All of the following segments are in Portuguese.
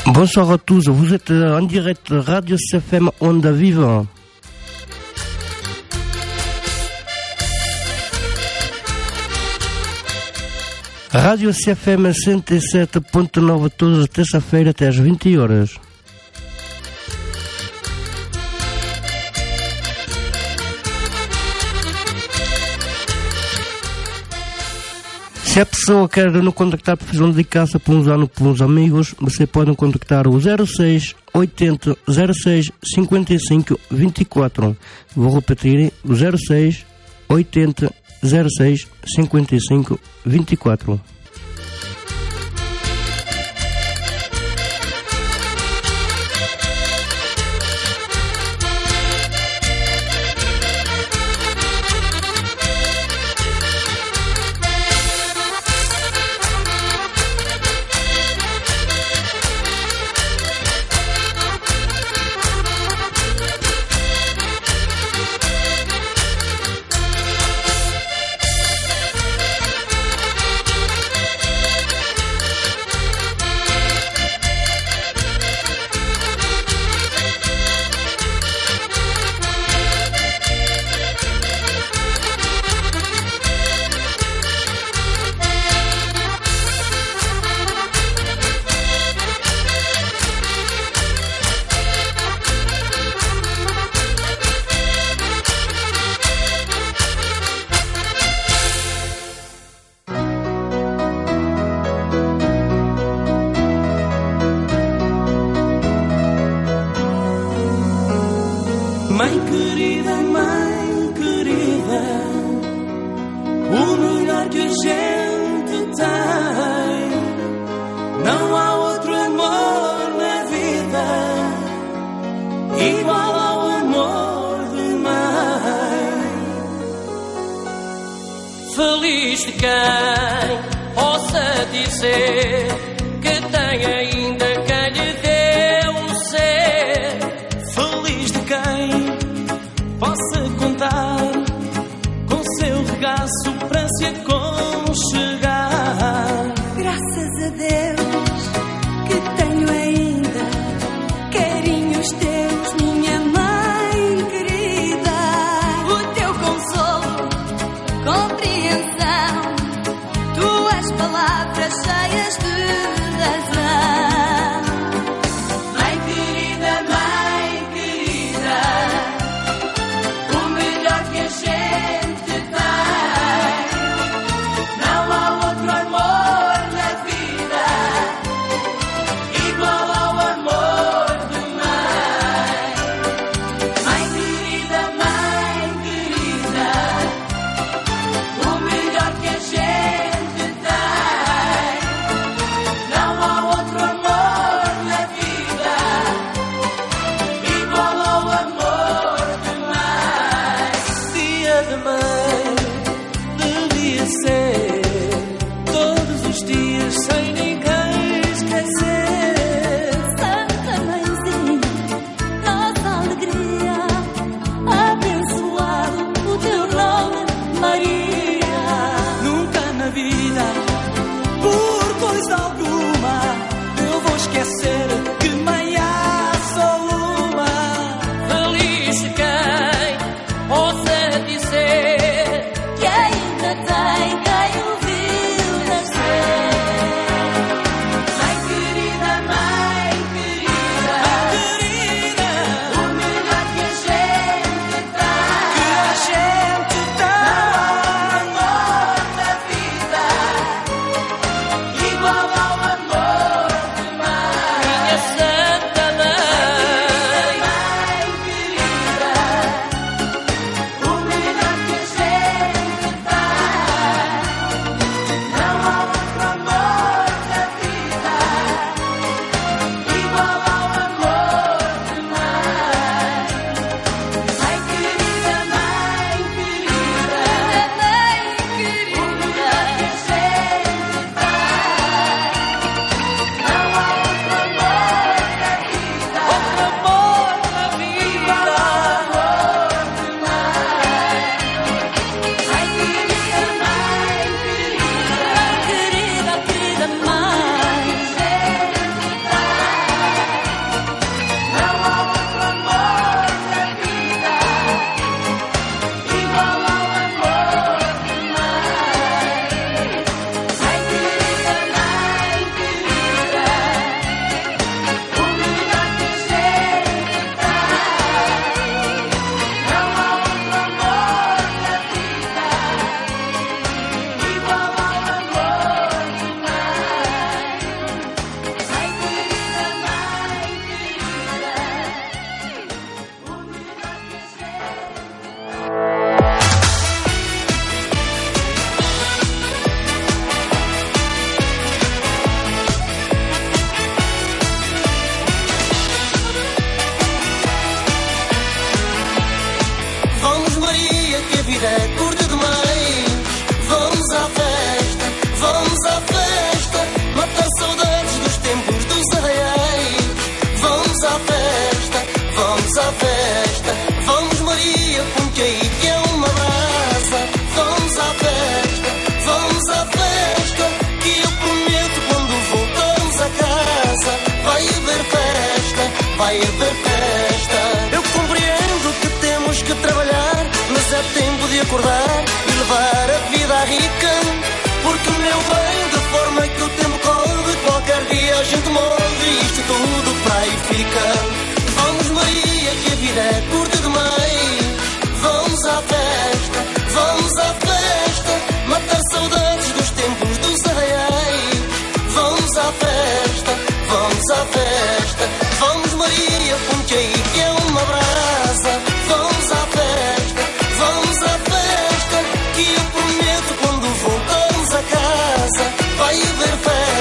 Bonsoir à tous, vous êtes en direct Radio CFM Onda Viva. Radio CFM 107.9 todas as terça-feira até às 20 horas. Se a pessoa quer nos contactar para fazer uma dedicação para uns anos, para uns amigos, você pode contactar o 06 80 06 55 24. Vou repetir, o 06 80 06 55 24. Mãe querida, o melhor que a gente tem. Não há outro amor na vida igual ao amor de mãe. Feliz de quem possa dizer que tem ainda quem lhe deu um ser. Feliz de quem possa contar com seu regaço para se aconchegar. Graças a Deus que tenho ainda carinhos teus, minha mãe querida. O teu consolo, compreensão, tuas palavras cheias de razão. Mãe querida, o melhor que a gente tem. Não há outro amor na vida igual ao amor de mãe. Mãe querida, o melhor que a gente tem. Não há outro amor na vida igual ao amor de mãe. Dia de mãe devia ser todos os dias sem ninguém esquecer. Santa Mãezinha, nossa alegria, abençoado o teu nome, Maria. Nunca na vida, por coisa alguma, eu vou esquecer que mãe há só uma. Feliz de quem possa dizer Que ainda tem quem vamos à festa. Vamos Maria, ponte aí que é uma brasa. Vamos à festa, que eu prometo quando voltamos a casa. Vai haver festa, vai haver festa. Eu compreendo que temos que trabalhar, mas é tempo de acordar e levar a vida à rica. Porque meu bem, de forma que o tempo corre, qualquer dia a gente morre e isto tudo para aí fica. Vamos Maria, que a vida é curta demais. Vamos à festa, matar saudades dos tempos dos arraiais. Vamos à festa, vamos Maria, ponte aí que é uma brasa. Vamos à festa, que eu prometo quando voltamos a casa. Vai haver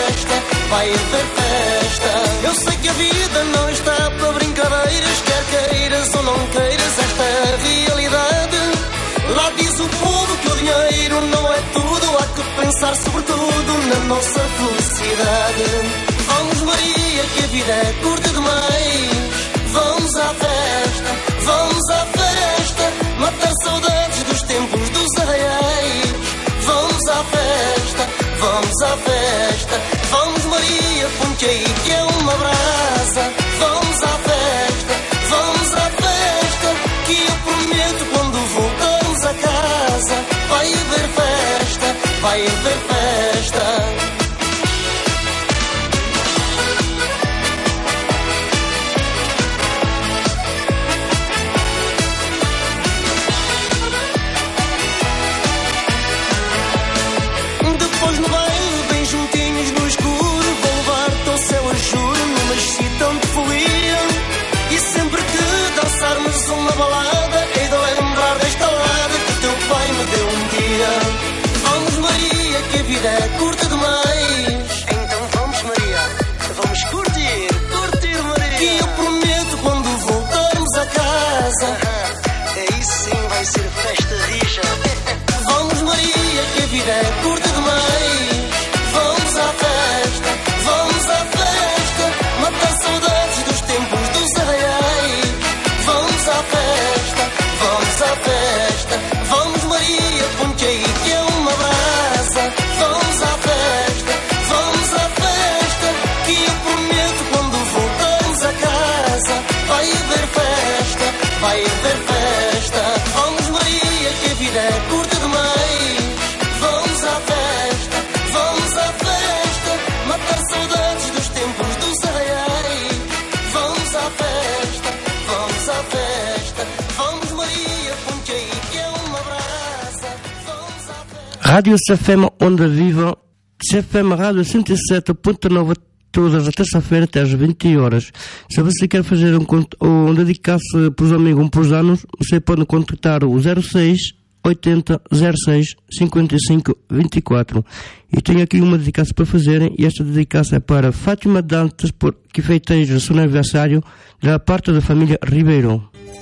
festa. Eu sei que a vida não está para brincadeiras, quer queiras ou não queiras, esta é a realidade. Lá diz o povo que o dinheiro não é tudo, há que pensar sobretudo na nossa felicidade. Vamos Maria, que a vida é curta demais. Vamos à festa, matar saudades dos tempos dos arraiais. Vamos à festa, vamos Maria, ponte aí que é uma brasa. Vamos à festa, que eu prometo quando voltamos a casa. Vai haver festa, vai haver festa. Depois no baile, bem juntinhos no escuro, vou levar-te ao céu a juro, numa excitante de folia. E sempre que dançarmos uma balada, hei de lembrar desta lada que teu pai me deu um dia. Vamos Maria, que a vida é curta demais. Então vamos Maria, vamos curtir Maria. Que eu prometo quando voltarmos a casa. Aí sim vai ser festa rija. Vamos Maria, que a vida é curta demais. Vamos à festa, matar saudades dos tempos dos arraiais. Vamos à festa, vamos Maria, ponte aí que é uma brasa. Vamos à festa, que eu prometo quando voltamos a casa. Vai haver festa, vamos Maria, que a vida é curta demais. Vamos à festa, matar saudades dos tempos dos arraiais. Vamos à festa, vamos Maria, ponte aí que é uma brasa. Vamos à festa. Rádio CFM Onda Viva, CFM Rádio 107.9, todas as terça-feira até às 20 horas. Se você quer fazer ou dedicar-se para os amigos para os anos, você pode contactar o 06 80 06 55 24. E tenho aqui uma dedicação para fazerem, e esta dedicação é para Fátima Dantas, que festeja o seu aniversário da parte da família Ribeiro.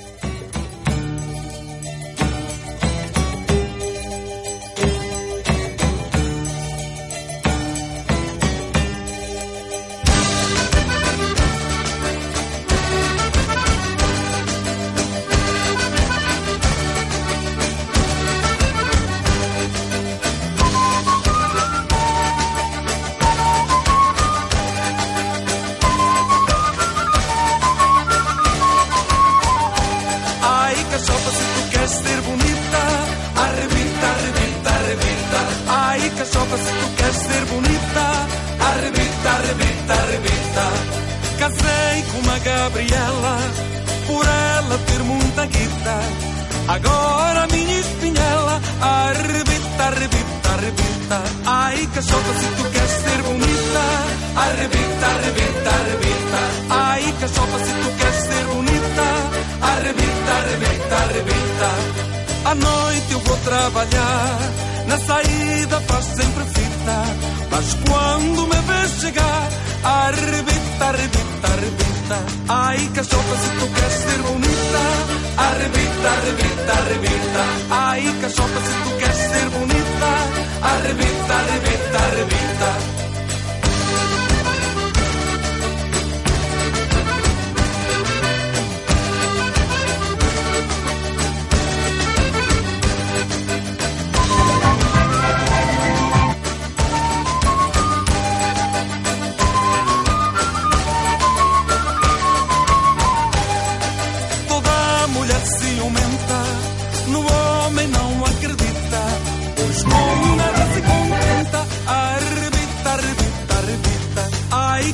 Gabriela, por ela ter muita guita. Agora minha espinhela, arrebita, arrebita, arrebita. Ai, cachorra, se tu queres ser bonita, arrebita, arrebita, arrebita. Ai, cachorra, se tu queres ser bonita, arrebita, arrebita, arrebita. À noite eu vou trabalhar, na saída faz sempre fita. Mas quando me vês chegar, arrebita, arrebita, arrebita. Ai, cachorra, se tu queres ser bonita, arrebita, arrebita, arrebita. Ai, cachorra, se tu queres ser bonita, arrebita, arrebita, arrebita.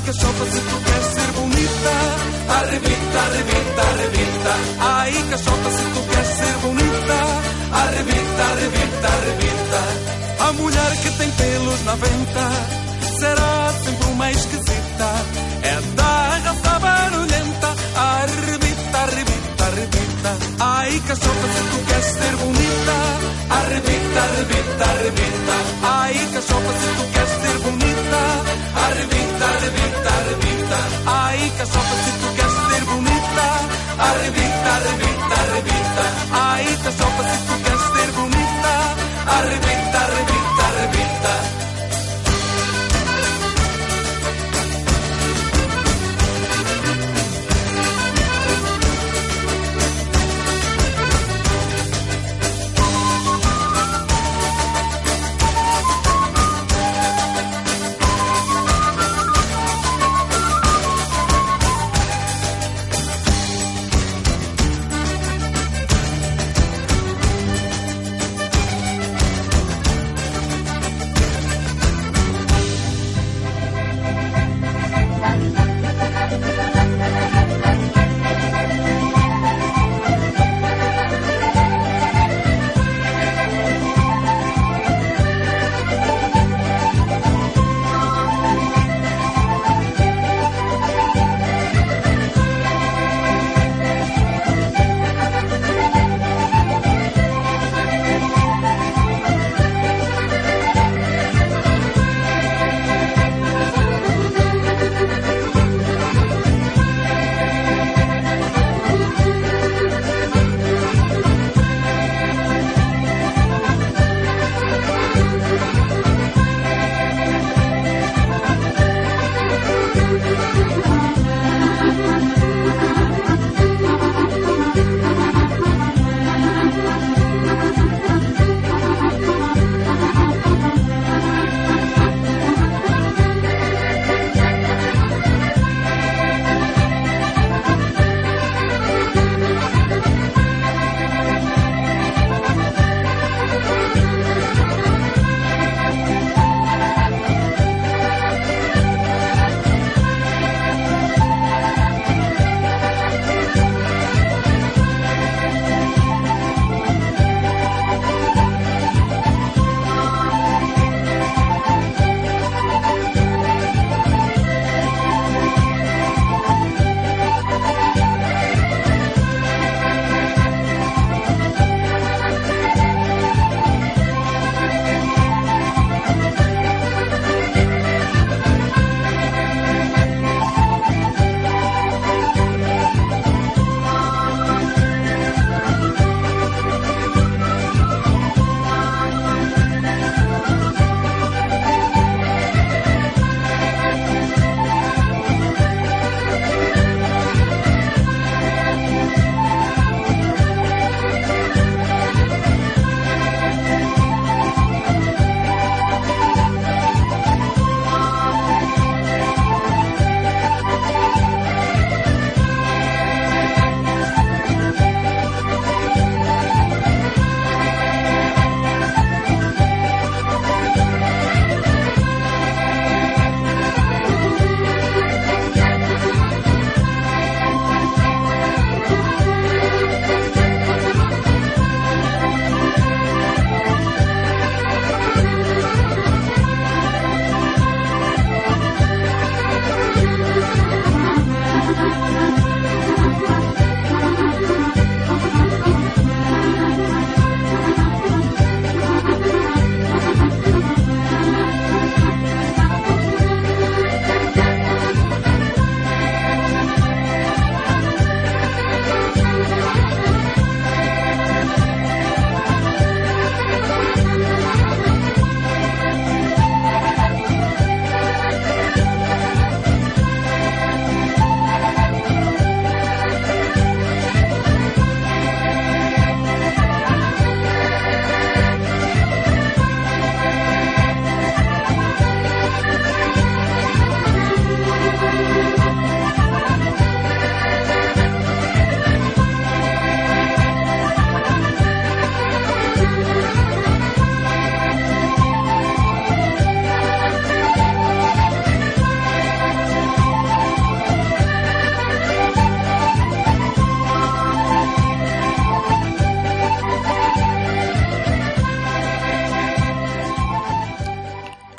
cachopa, se tu queres ser bonita, arrebita, arrebita, arrebita. Ai, cachopa, se tu queres ser bonita, arrebita, arrebita, arrebita. A mulher que tem pelos na venta será sempre uma esquisita, é da raça barulhenta, arrebita, arrebita, arrebita. Ai, cachopa, se tu queres ser bonita, arrebita, arrebita, arrebita. Ai, cachopa, se tu queres ser bonita, arrebita, arrebita, arrebita. Ai, cachopa, se tu queres ser bonita, arrebita, arrebita, arrebita. Ai, cachopa, se tu queres ser bonita, arrebita, arrebita, arrebita.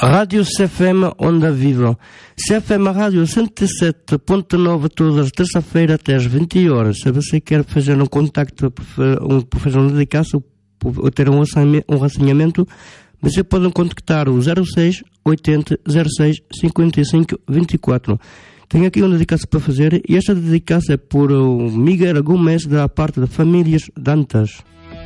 Rádio CFM Onda Viva. CFM Rádio 107.9 todas as terça-feira até às 20 horas. Se você quer fazer um contacto, fazer uma dedicação ou ter um raciamento, você pode contactar o 06 80 06 55 24. Tenho aqui uma dedicação para fazer e esta dedicação é por o Miguel Gomes da parte da Famílias Dantas.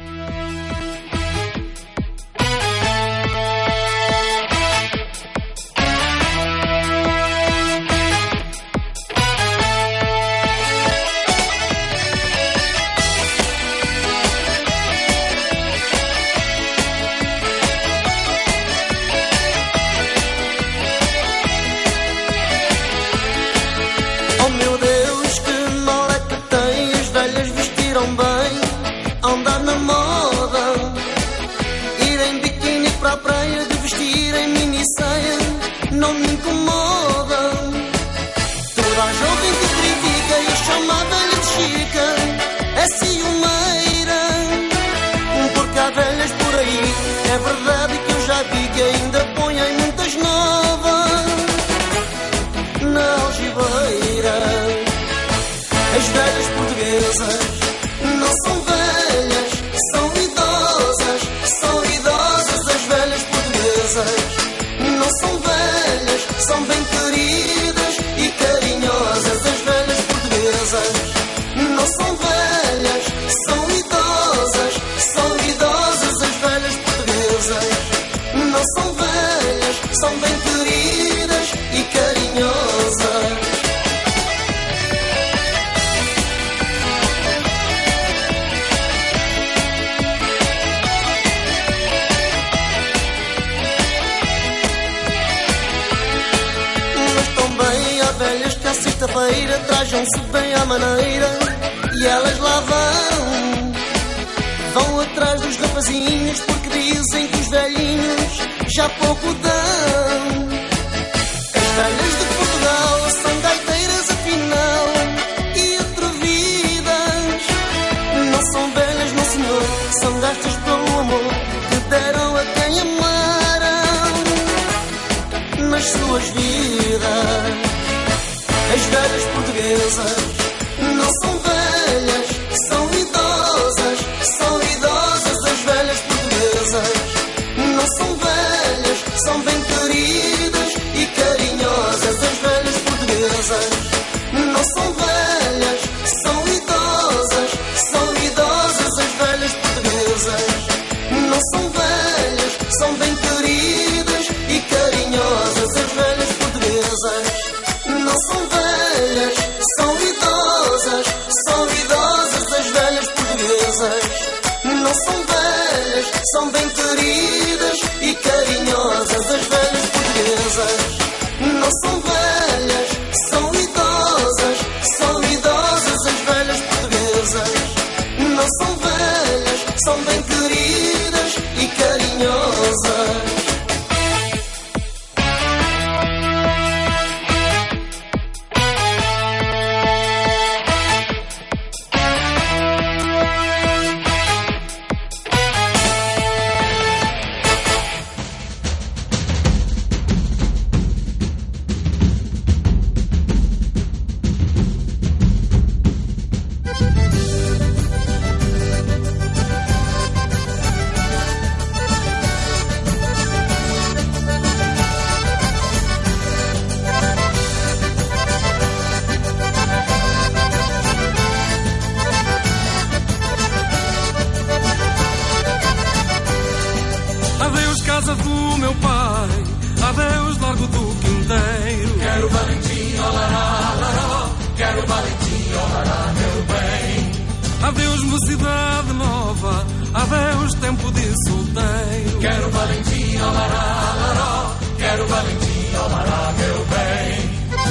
É verdade que eu já vi que ainda põe em muitas novas na algibeira. As velhas portuguesas não são velhas, são idosas. São idosas as velhas portuguesas. Não são velhas, são bem queridas e carinhosas. As velhas portuguesas não são velhas, são idosas. São idosas as velhas portuguesas. Não são velhas, são bem queridas e carinhosas. Mas também há velhas que à sexta-feira trajam-se bem à maneira e elas lá vão atrás dos rapazinhos porque dizem que os velhinhos já pouco dão. As velhas de Portugal são gaiteiras afinal e atrevidas. Não são velhas, não senhor, são gastas pelo amor que deram a quem amaram nas suas vidas. As velhas portuguesas não são velhas, são idosas. São idosas as velhas portuguesas. Não são velhas, são bem queridas e carinhosas. As velhas portuguesas não são velhas, são idosas. São idosas as velhas portuguesas. Não são velhas, são bem queridas e carinhosas. As velhas portuguesas não são velhas, são idosas. São idosas as velhas portuguesas. Não são velhas, são bem queridas e carinhosas. As velhas portuguesas não são velhas, são idosas. São idosas as velhas portuguesas. Não são velhas, são bem queridas e carinhosas. Adeus casa do meu pai, adeus largo do quinteiro. Quero Valentim, olará, laró. Quero Valentim, olará, meu bem. Adeus mocidade nova, adeus tempo de solteiro. Quero Valentim, olará, laró. Quero Valentim, olará, meu bem.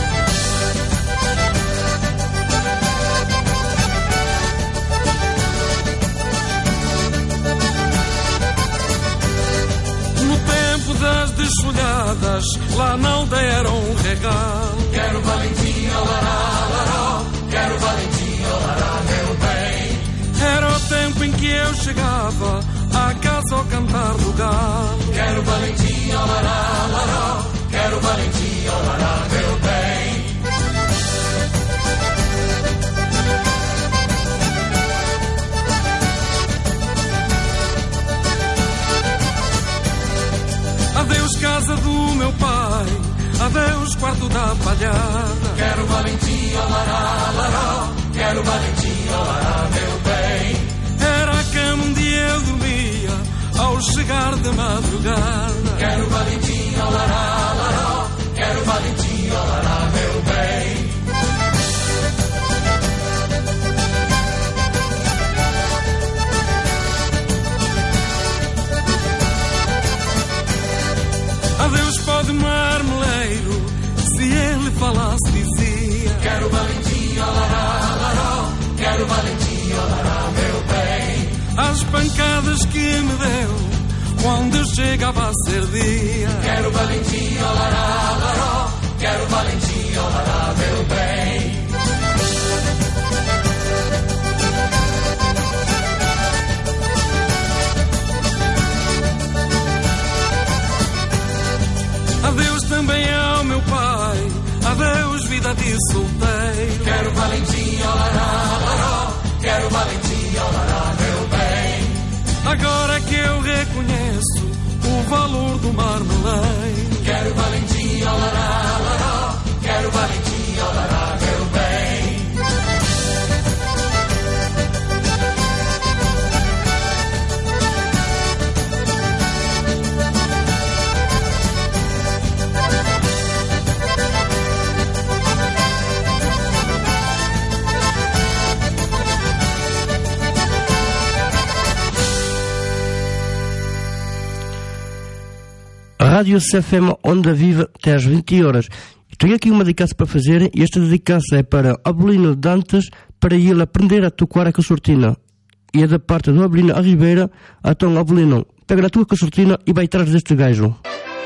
Das desolhadas, lá na aldeia era um regalo. Quero Valentim, olará, laró. Quero Valentim, olará, meu bem. Era o tempo em que eu chegava à casa ao cantar do galo. Quero Valentim, olará, laró. Adeus casa do meu pai, adeus quarto da palhada. Quero Valentim, olará, laró. Quero Valentim, olará, meu bem. Era a cama onde eu dormia ao chegar de madrugada. Quero Valentim, olará, laró. Quero Valentim, olará, meu bem. Adeus pó de marmeleiro, se ele falasse dizia. Quero Valentim, olará, laró. Quero Valentim, olará, meu bem. As pancadas que me deu quando eu chegava a ser dia. Quero Valentim, olará, laró. Quero Valentim, olará, meu bem. Adeus também ao meu pai, adeus vida de solteiro. Quero Valentim, olará, laró. Quero Valentim, olará, meu bem. Agora que eu reconheço o valor do marmeleiro. Quero Valentim, olará, laró. Quero Valentim, olará, meu bem. Rádio CFM Onda Viva até às 20 horas. Tenho aqui uma dedicação para fazer, e esta dedicação é para Abelino Dantas, para ele aprender a tocar a concertina. E é da parte do Abelino a Ribeira. Então, Abelino, pega na tua concertina e vai atrás deste gajo.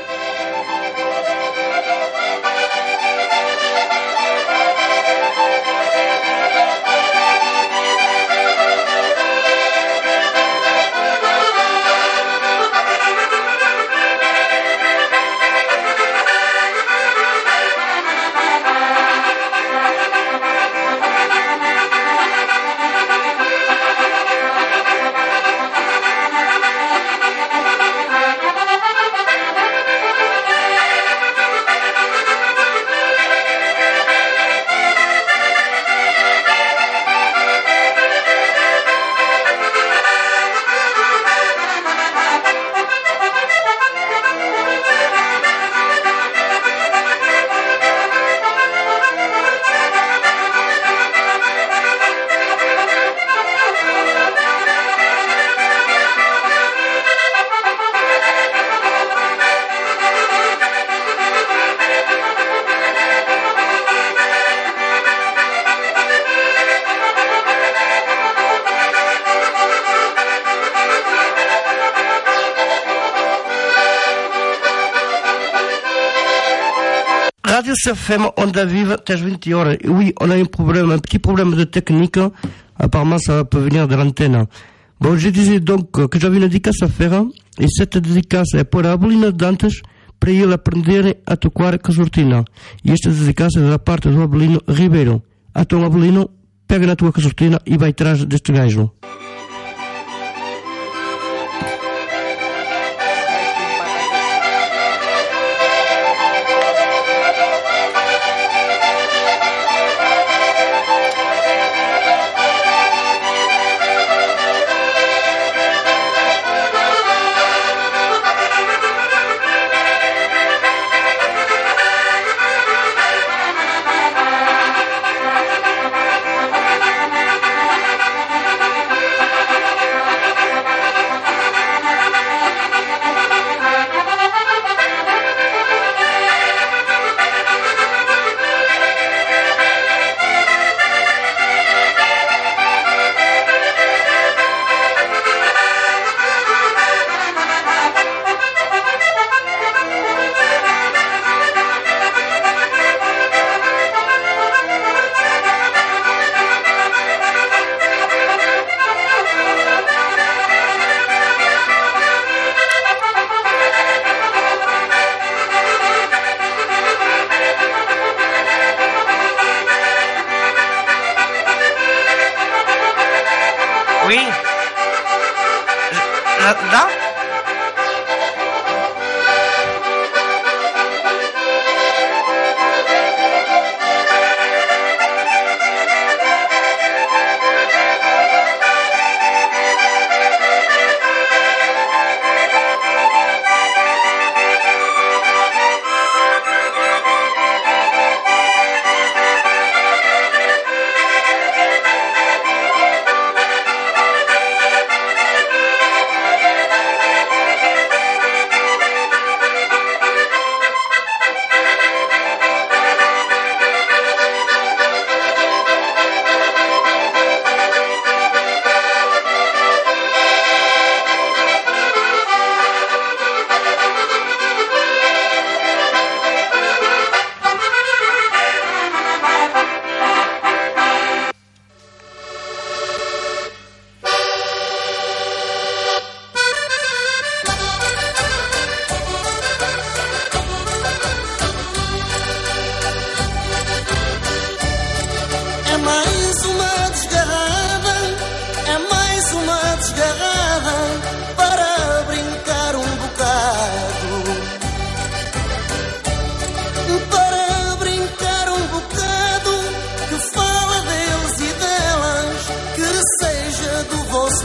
Rádio CFM Onda Viva até às 20 horas. Oui, on a un petit problème de technique. Apparemment, ça peut venir de l'antenne. Bon, je disais donc que j'avais une dédicace à faire. Et cette dédicace est pour Abelino Dantas, para ele aprender a tocar concertina. E esta dédicace é da parte do Abelino Ribeiro. Então, Abelino, pega na tua concertina e vai atrás deste gajo.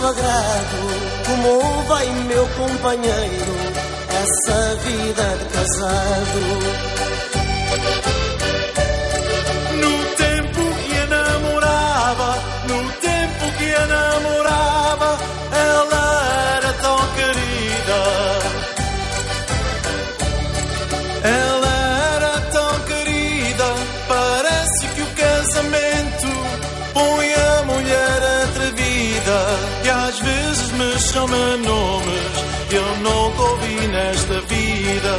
sagrado. Como vai, meu companheiro, essa vida de casado? No tempo que a namorava, ela era tão querida. Ela era tão querida. Parece que o casamento põe a mulher atrevida. E às vezes me chama nomes que eu nunca ouvi nesta vida.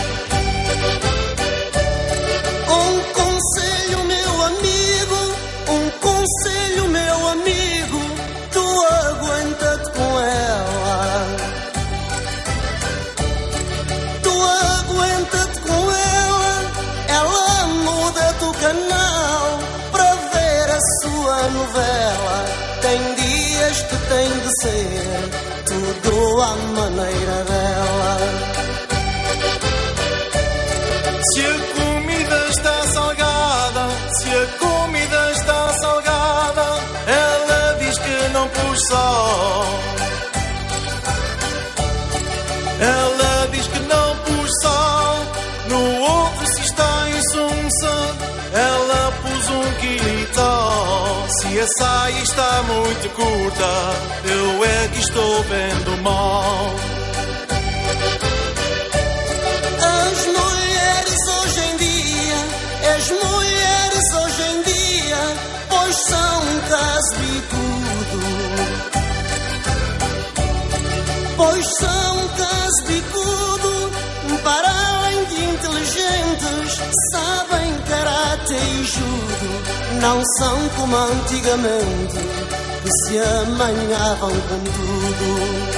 Um conselho, meu amigo, tu aguenta-te com ela. Tu aguenta-te com ela. Ela muda-te o canal para ver a sua novela. Tem dias que tem de ser tudo à maneira dela. Se a comida está salgada, ela diz que não pôs sal. Ela diz que não pôs sal. No ovo se está insunça, ela pôs 1 quilitol. Se a saia está muito curta, eu é que estou vendo mal. As mulheres hoje em dia, pois são um caso bicudo. Pois são um caso bicudo. Para além de inteligentes, sabem caráter e judo. Não são como antigamente, que se amanhavam com tudo.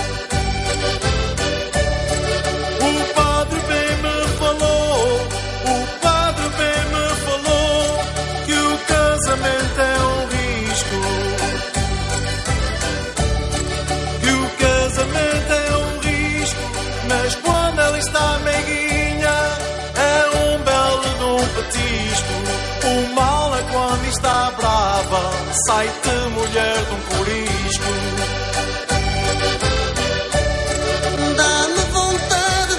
O padre bem me falou que o casamento é um risco. Que o casamento é um risco. Mas quando ela está meiguinha, é um belo de um petisco. O mal é quando está brava, sai-te mulher de um corisco. Dá-me vontade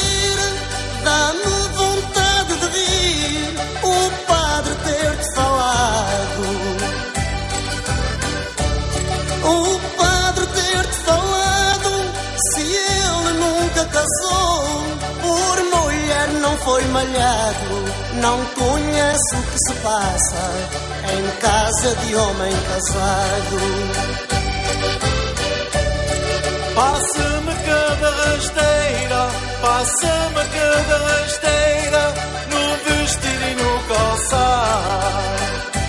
de rir, o padre ter-te falado. O padre ter-te falado. Se ele nunca casou, por mulher não foi malhado. Não conhece o que se passa em casa de homem casado. Passa-me cada rasteira, no vestir e no calçar.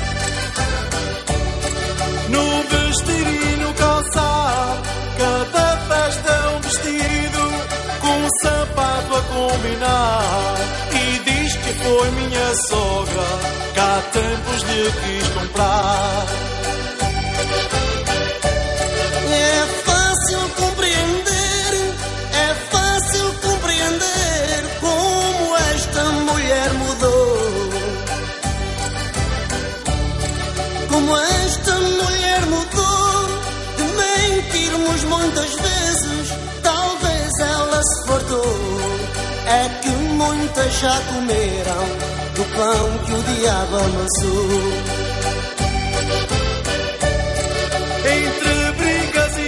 No vestir e no calçar, cada festa é um vestido, com um sapato a combinar. E diz que foi minha sogra, que há tempos lhe quis comprar. É fácil compreender como esta mulher mudou. Como esta mulher mudou. De mentirmos muitas vezes, talvez ela se fartou. É que muitas já comeram do pão que o diabo amassou. Entre brigas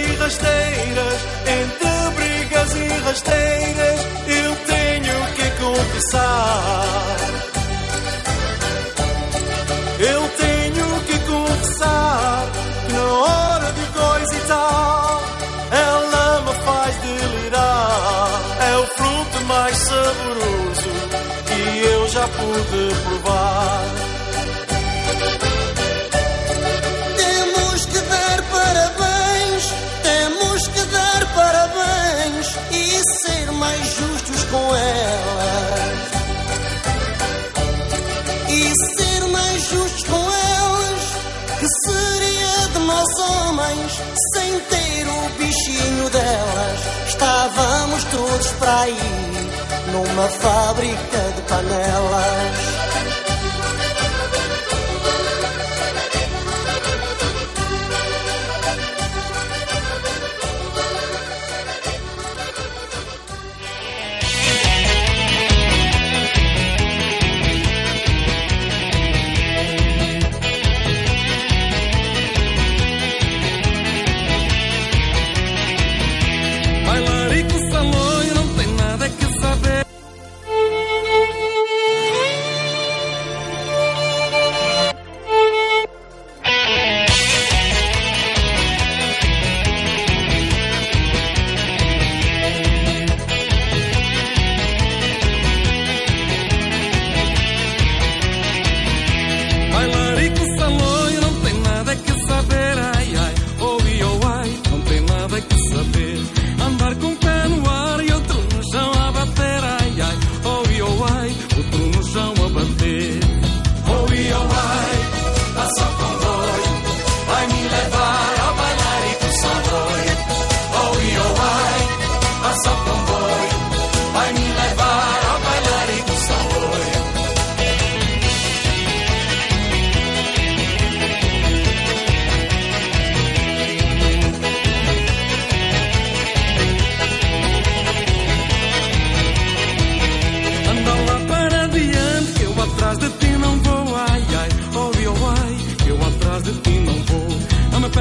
e rasteiras, eu tenho que confessar. Eu tenho que confessar que na hora de coisa e tal, ela me faz delirar. É o fruto mais saboroso que eu já pude provar. Temos que dar parabéns e ser mais justos com elas. E ser mais justos com elas, que seria de nós homens sem ter o bichinho delas. Estávamos todos para aí, numa fábrica de panelas.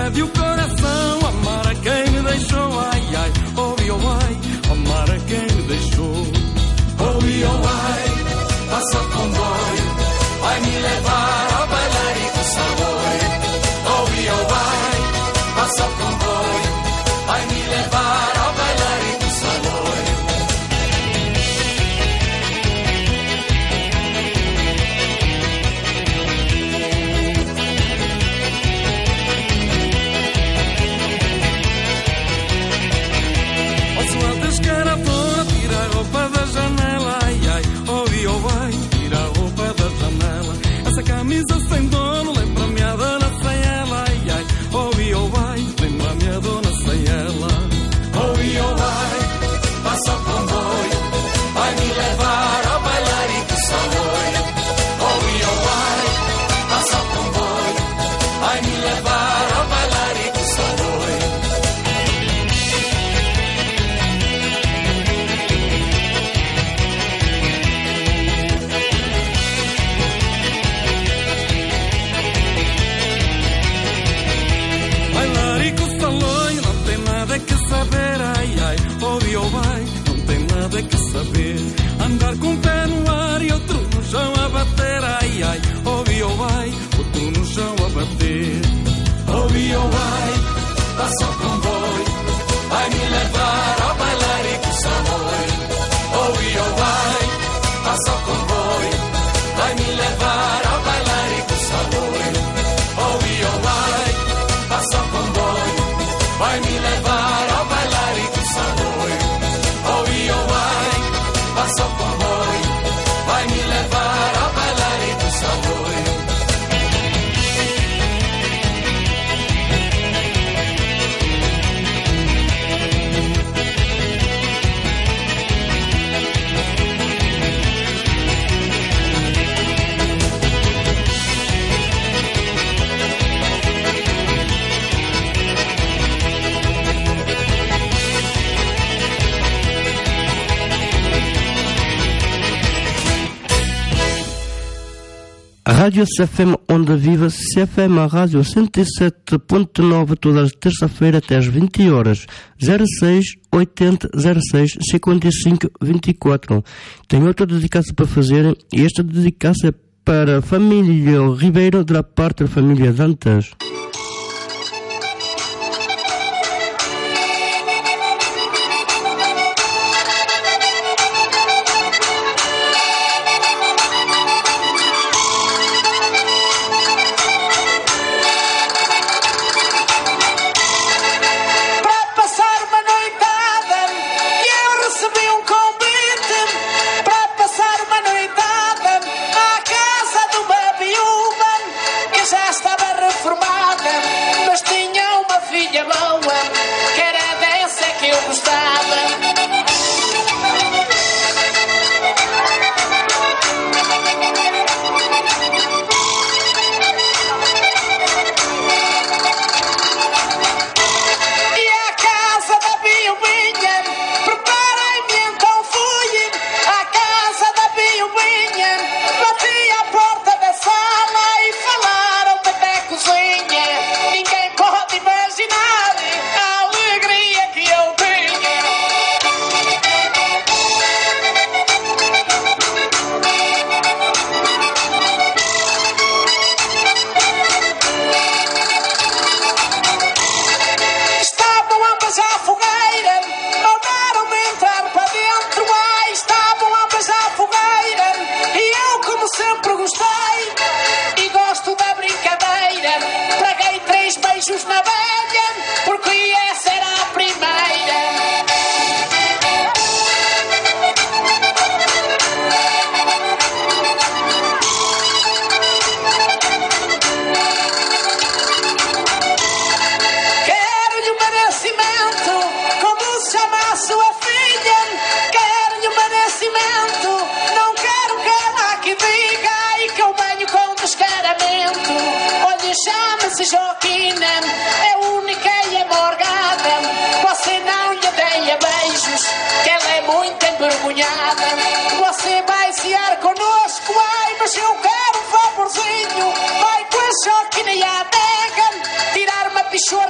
pede o coração, amar a quem me deixou, ai, ai, oh, oh, ai, amar a quem me deixou. Oh, oh, ai, passa o comboio, vai me levar ao bailarico sabor. Oh, oh, ai, passa o comboio, vai me levar ao bailarico sabor. Tira a roupa da janela, ai, ai, oh, oh, ai, tira a roupa da janela. Essa camisa sem dono lembra-me a dona Sayela, ai, ai, oh, oh, ai, lembra-me a dona Sayela. Oh, oh, ai, passa o comboio, vai me levar ao bailarico sabor. Oh, oh, ai, passa o comboio, vai me levar ao bailarico sabor. Ai, ai, oh, oh, ai, não tem nada que saber. Andar com um pé no ar e outro no chão a bater. Ai, ai, oh, oh, ai, outro no chão a bater. Oh, oh, ai, passa o comboio, vai me levar ao bailarico sabor. Oh, oh, ai, passa o comboio, vai me levar ao bailarico sabor. Oh, oh, ai, passa o comboio, vai me levar ao bailarico sabor. Oh, oh, ai, passa o comboio, vai me levar ao bailarico sabor. A Rádio CFM Onda Viva, CFM a Rádio 107.9, todas as terça-feira até às 20 horas, 06 80 06 55 24. Tenho outra dedicação para fazer, e esta dedicação é para a família Ribeiro, da parte da família Dantas. Você vai cear conosco, ai, mas eu quero um favorzinho. Vai com a choquina e a adega, tirar uma pichorra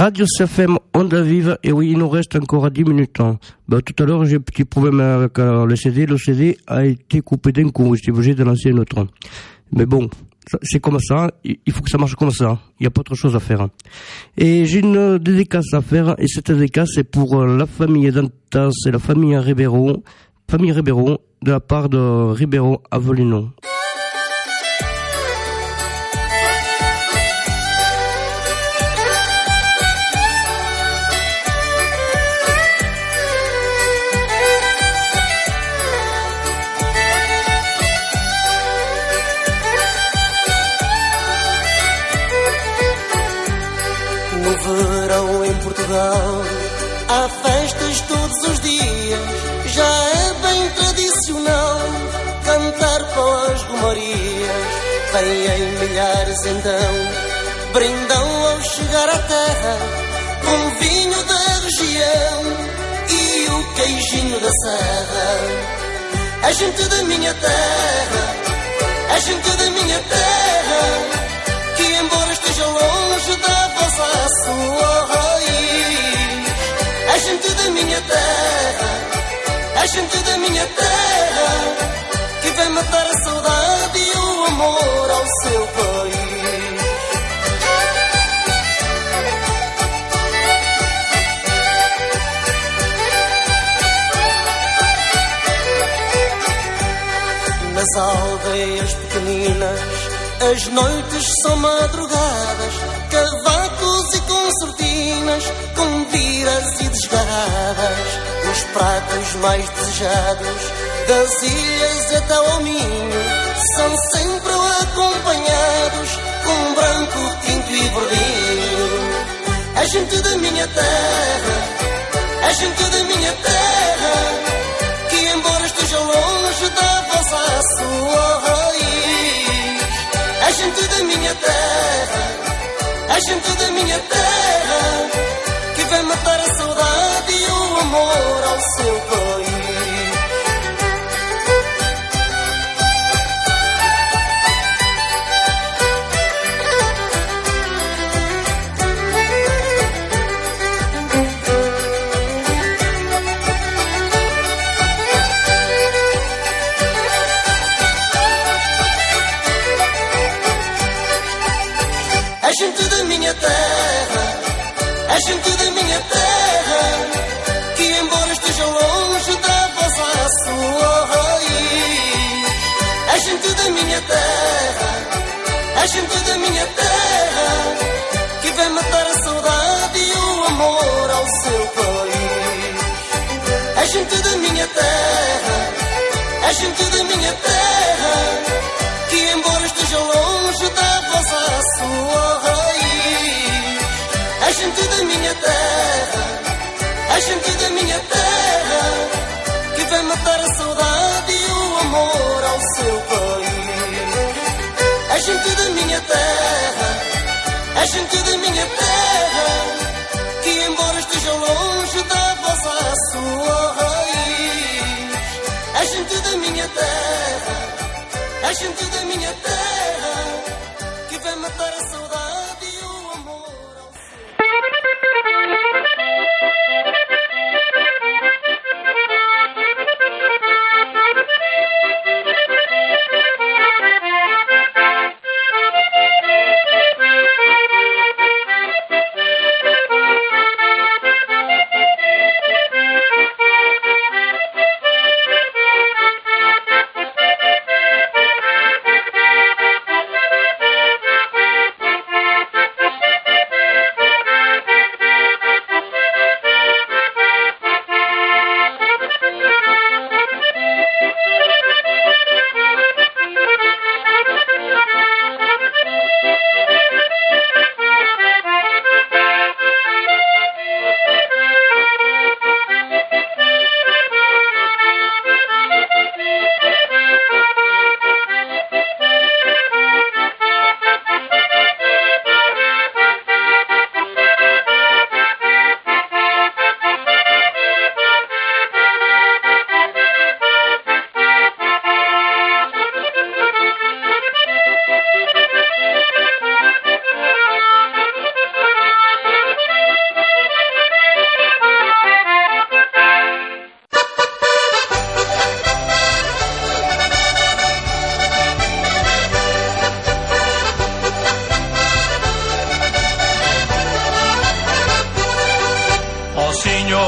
Radio CFM Onda Vive, et oui, il nous reste encore 10 minutes. Tout à l'heure, j'ai un petit problème avec le CD. Le CD a été coupé d'un coup. J'étais obligé de lancer un autre. Mais bon, c'est comme ça. Il faut que ça marche comme ça. Il n'y a pas autre chose à faire. Et j'ai une dédicace à faire. Et cette dédicace, c'est pour la famille d'Antas et la famille Ribeiro. Famille Ribeiro, de la part de Ribeiro Avelino. Verão em Portugal há festas todos os dias. Já é bem tradicional cantar pelas romarias. Vêm milhares então, brindam ao chegar à terra com vinho da região e o queijinho da serra. A gente da minha terra, a gente da minha terra, que embora esteja longe da vossa sua raiz. A gente da minha terra, a gente da minha terra, que vem matar a saudade e o amor ao seu país. Nas aldeias pequeninas as noites são madrugadas, cavacos e concertinas, com viras e desgarradas. Os pratos mais desejados das ilhas até ao Minho são sempre acompanhados com branco, tinto e verdinho. A gente da minha terra, a gente da minha terra, que embora esteja longe da vossa sua raiz. A gente da minha terra, a gente da minha terra, que vem matar a saudade e o amor ao seu país. A gente da minha terra, a gente da minha terra, que embora esteja longe da vossa sua raiz. A gente da minha terra, a gente da minha terra, que vem matar a saudade e o amor ao seu país. A gente da minha terra, a gente da minha terra, que embora esteja longe da vossa sua raiz. A gente da minha terra, a gente da minha terra, que vem matar a saudade e o amor ao seu país. A gente da minha terra, a gente da minha terra, que embora esteja longe da vossa sua raiz. A gente da minha terra, a gente da minha terra, que vem matar a saudade e o amor ao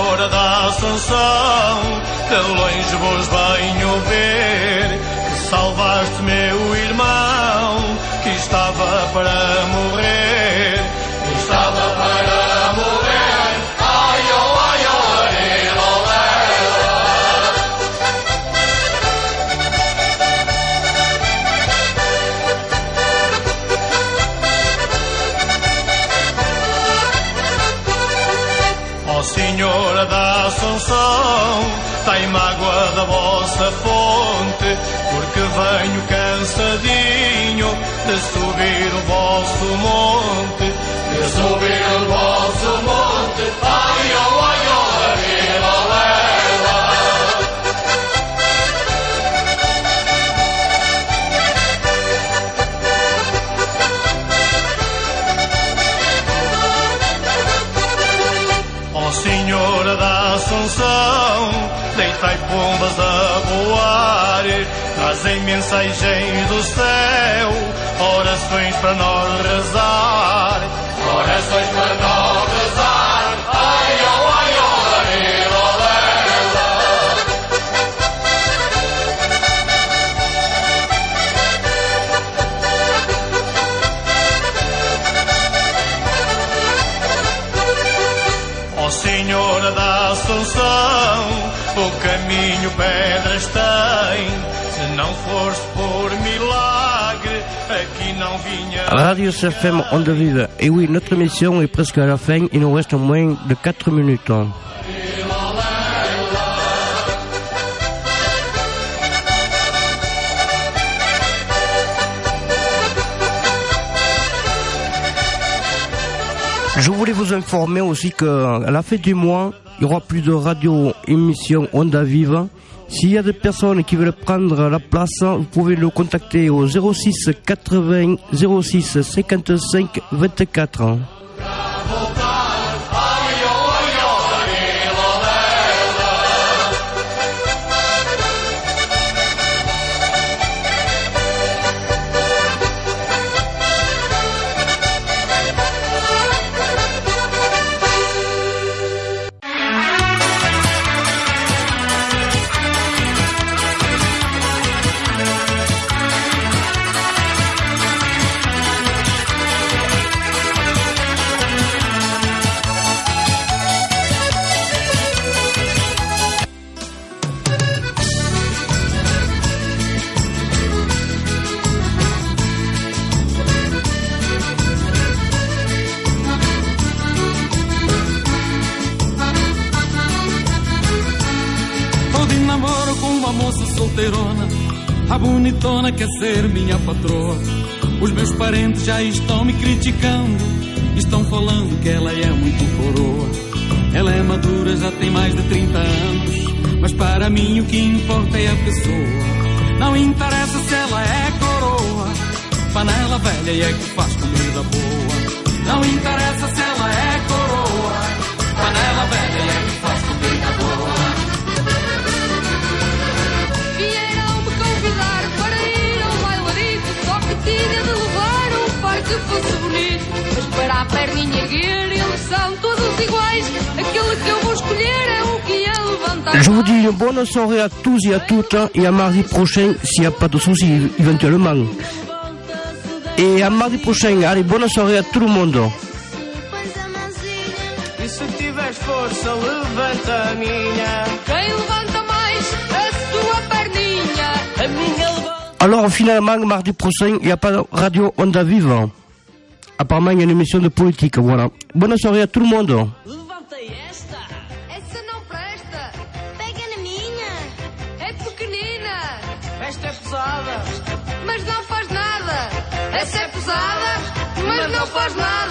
Senhora da Assunção, de longe vos venho ver, que salvaste meu irmão, que estava para morrer, que estava para morrer. Ai, oh, ai, oh, arelo, ó Senhora da Assunção, tem mágoa da vossa fonte, porque venho cansadinho de subir o vosso monte, de subir o vosso monte. Ai, oh, ai, oh, arelo, lela. Ó Senhora da Assunção, deitai pombas a voar, trazem mensagens do céu, orações para nós rezar, orações para nós rezar. Ai, oh, ai, oh, arelo, lela. Ó Senhora da Assunção, o caminho pedras tem, se não fosse por milagre, aqui não vinha. Radio CFM Onda Viva. Et oui, notre émission est presque à la fin. Il nous reste moins de 4 minutes. Je voulais vous informer aussi qu'à la fin du mois, il n'y aura plus de radio-émission Onda Viva. S'il y a des personnes qui veulent prendre la place, vous pouvez le contacter au 06 80 06 55 24. A bonitona quer ser minha patroa. Os meus parentes já estão me criticando, estão falando que ela é muito coroa. Ela é madura, já tem mais de 30 anos, mas para mim o que importa é a pessoa. Não interessa se ela é coroa, panela velha e é que faz comida boa. Não interessa se ela é coroa, panela velha e é que faz comida boa. Tinha de levar um pai que fosse bonito, mas para a perninha erguer eles são todos iguais. Aquele que eu vou escolher é o que ia levantar. Je vous dis une bonne soirée à tous et à toutes, et à mardi prochain s'il n'y a pas de soucis éventuellement. Et à mardi prochain, allez, bonne soirée à tout le monde. E se tiveres força, levanta a minha. Quem levanta mais a sua perninha? A minha levanta. Alors finalement, mardi prochain, il n'y a pas de radio Onda Viva. Apparemment, il y a une émission de politique, voilà. Bonne soirée à tout le monde. Levanta esta. Essa não presta. Pega na minha. É pequenina. Esta é pesada. Mas não faz nada. Essa é pesada, mas não faz nada.